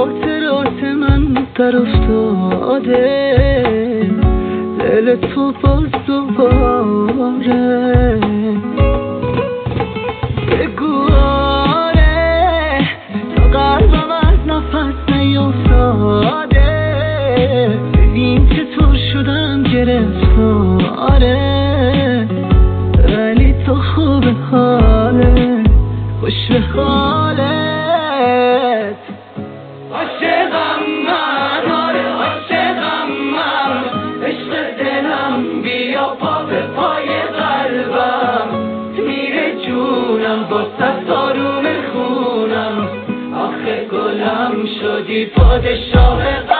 خاطرات من در افتاده، دل تو باز دوباره بگو آره، تا قلبم از نفس نیفتاده، ببین چطور شدم گرفتاره، ولی تو خوب حاله، خوش به حالت. عاشقم من، آره عاشقم من، عشق دلم بیا پا به پای قلبم، میره جونم واسه آروم خونم، آخه گلم شدی پادشاه